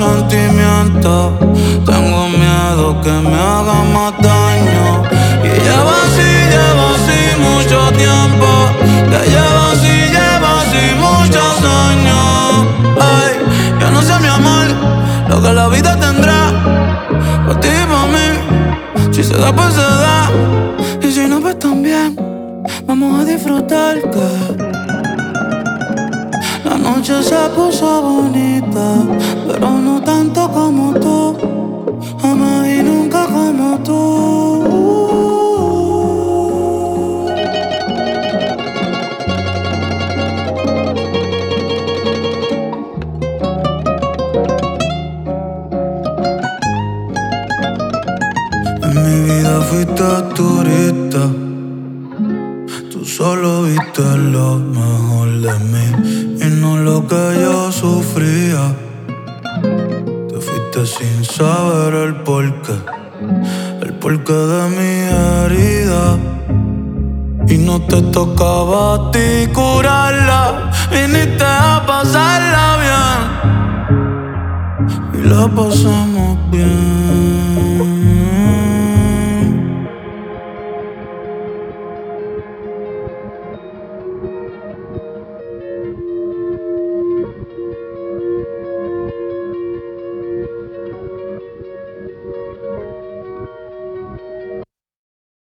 sentimientos. Tengo miedo que me haga más daño. Y lleva así mucho tiempo. Que lleva así muchos años. Ay, yo no sé, mi amor, lo que la vida tendrá. Por ti y por mí. Si se da, pues se da. Y si no, pues también. Vamos a disfrutar que la noche se puso bonita, pero no tanto como tú. Jamás y nunca como tú. En mi vida fuiste turista. Tú solo viste lo mejor de mí y no lo que yo sufría. Te fuiste sin saber el porqué de mi herida. Y no te tocaba a ti curarla, viniste a pasarla bien. Y la pasamos